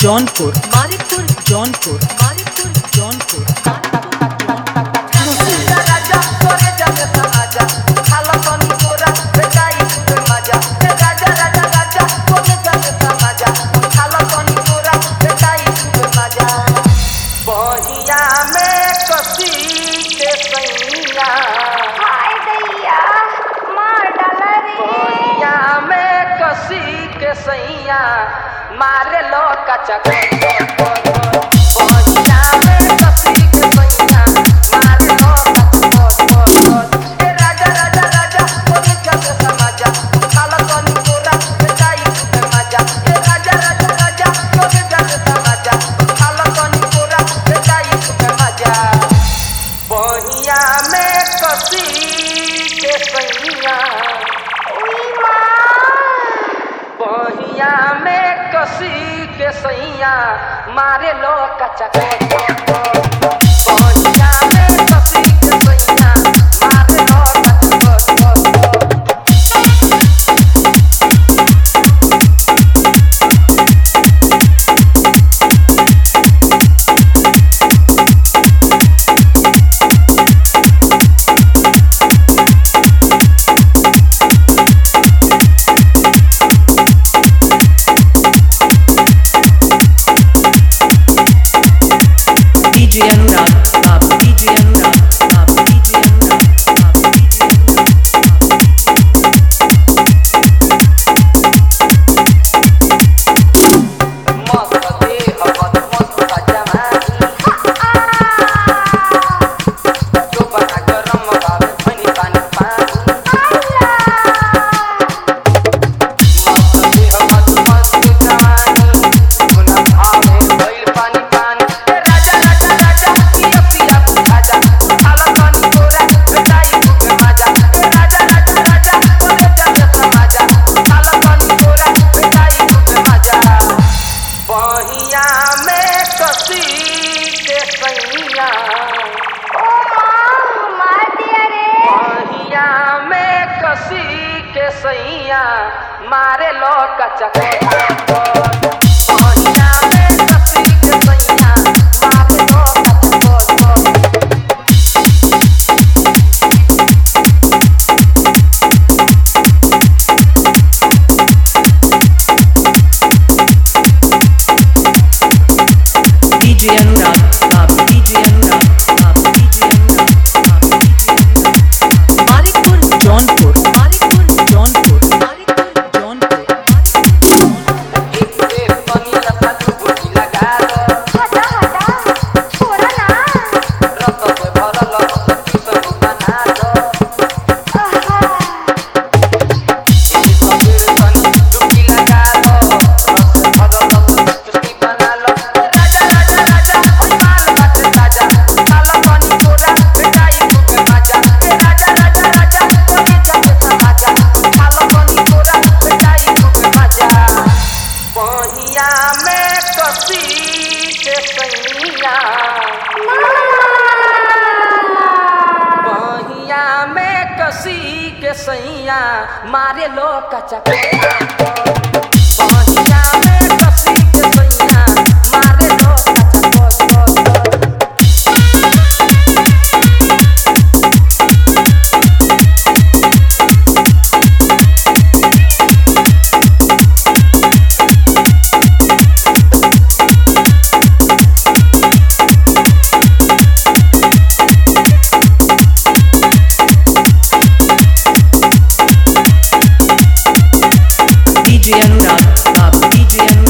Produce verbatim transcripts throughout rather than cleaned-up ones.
जौनपुर मानिकपुर जौनपुर मानिकपुर जौनपुर राजा तोरे जमे समाजा खाला पानी तोरा बेटाई तुझे मजा राजा राजा राजा तोरे जमे समाजा खाला पानी तोरा बेटाई तुझे मजा बहिया में कसी के सैया हाय दैया मार डाला रे बहिया में कसी के सैया मारे लो कचा बहिया में कसी के सैया मारे लो कचा बहिया में कसी के सैया मारे लो कचा डीजे अनुराग बाबू डीजे अनुराग बाबू डीजे अनुराग बाबू डीजे मस्त देह मत मस्त जमानी जो बना गरम बाबू पानी पानी पानी मस्त देह मत मस्त जमानी गुना भावे भइल पानी पानी राजा राजा राजा पिया पिया खाजा खाला पानी तोरा बेटाई तुझे मजा राजा राजा राजा तोरे जमे समाजा खाला पानी तोरा बेटाई तुझे मजा बहिया में कसी के सैया ओ मां मार दिया रे बहिया में कसी के सैया मारे लो कचा बहिया में कसी के सैया मारे लो कचा डीजे अनुराग बाबू डीजे अनुराग बाबू डीजे अनुराग बाबू डीजे अनुराग मानिकपुर जौनपुर मानिकपुर जौनपुर मानिकपुर जौनपुर एक से पानी लगा डुबकी लगा दो हटा हटा छोड़ा ना रस से भरल सखी सब बना दो आहा एक सबेर पानी डुबकी लगा दो रस से भरल सखी बना लो राजा राजा राजा ओई माल बात राजा खाला पानी तोरा बेटाई तुझे मजा राजा राजा राजा तोरे जमे समाजा खाला पानी तोरा बेटाई तुझे मजा बहिया में कसी के सैया बहिया में कसी के सैया मारे लो कचा बहिया में कसी के सैया मारे लो कचा डीजे अनुराग बाबू डीजे अनुराग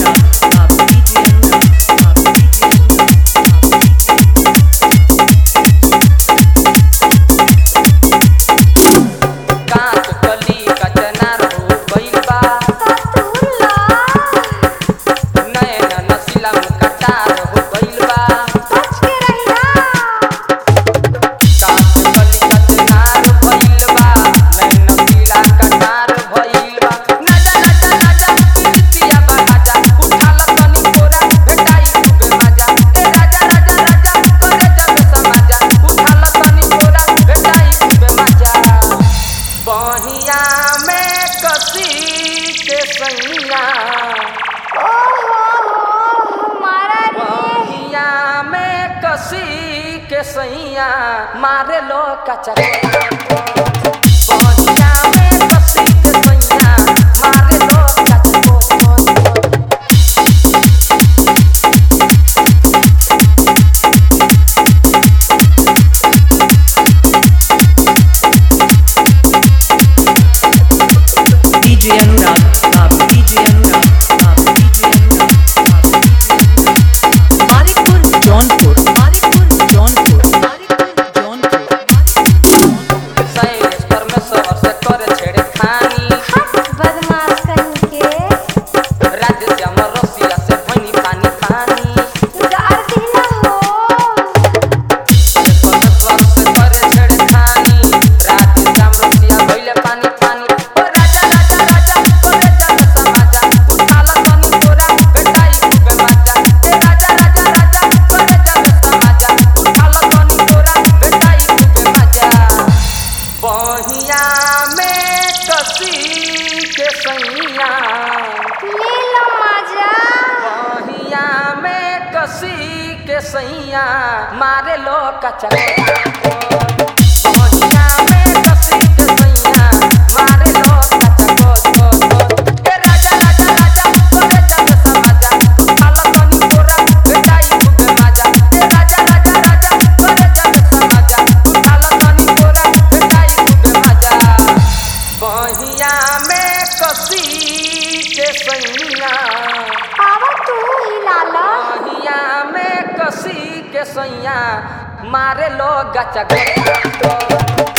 कसी के सैया मारे लो कचा बहिया में कसी के सैया मारे लो कचा D J Anurag, Babu D J Anurag, Babu D J Anurag, Babu D J Anurag. Marikpur, Jaunpur, Marikpur, Jaunpur, Marikpur, Jaunpur, Marikpur. Sailesh परमेश्वर से करे छेड़े खानी बदमाश कहीं के राज्य श्याम रसिया से भनी पानी पानी गार दिला हो परमेश्वर से करे छेड़े खानी राज्य श्याम रसिया भइले पानी पानी ओ राजा राजा राजा करे जब समाजा उठाला तनी तोरा बेटाई खूबे बाजा ए राजा राजा राजा करे जब समाजा उठाला तनी तोरा बेटाई खूबे बाजा बहिया में कसी के सैया ले लो मजा बहिया में कसी के सैया मारे लो कचा बहिया में कसी के सैया मारे लो कचा ए राजा राजा राजा करे जब समाजा उठाला तनी तोरा बेटाई खूबे माजा ए राजा राजा राजा करे जब समाजा उठाला तनी तोरा बेटाई खूबे माजा बहिया में कसी के सैया आवा तू हिला लो बहिया में कसी के सैया मारे लो गचा